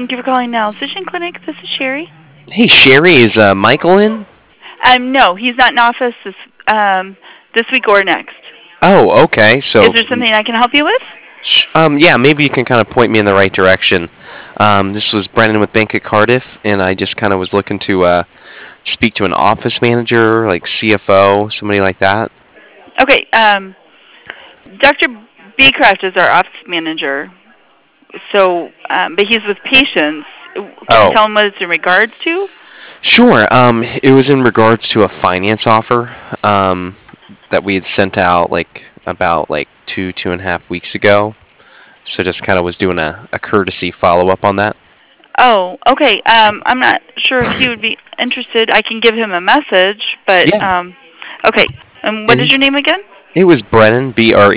Thank you for calling Niles Vision Clinic. This is Sherry. Hey, Sherry, is Michael in? No, he's not in office this week or next. Oh, okay. Is there something I can help you with? Yeah, maybe you can kind of point me in the right direction. This was Brennan with Bank of Cardiff, and I just kind of was looking to speak to an office manager, like CFO, somebody like that. Okay. Dr. Beecraft is our office manager. So, but he's with patients. Can you Oh, tell him what it's in regards to? sure. It was in regards to a finance offer that we had sent out about 2.5 weeks ago. So just kind of was doing a courtesy follow up on that. Oh, okay. I'm not sure if he would be interested. I can give him a message, but Yeah. okay. And what is And your name again? it was Brennan,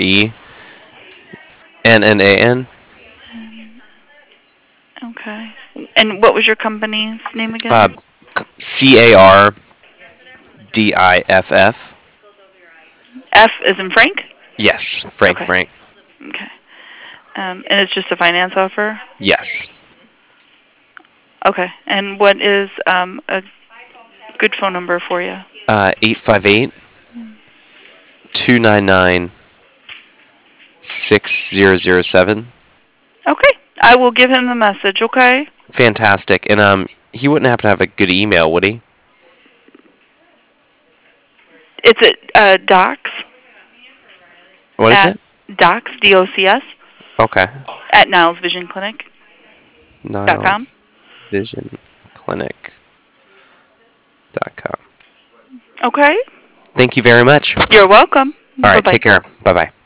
BRENNAN. Okay. And what was your company's name again? Uh, CARDIFF. F is in Frank? Yes, Frank. Okay. Frank. Okay. And it's just a finance offer? Yes. Okay. And what is a good phone number for you? 858-299-6007. Okay. I will give him the message, okay? Fantastic. And he wouldn't happen to have a good email, would he? It's at docs What is at it? docs, DOCS, Okay. at nilesvisionclinic.com. NilesVisionClinic.com. Okay. Thank you very much. You're welcome. All right, Bye-bye. take care. Bye-bye.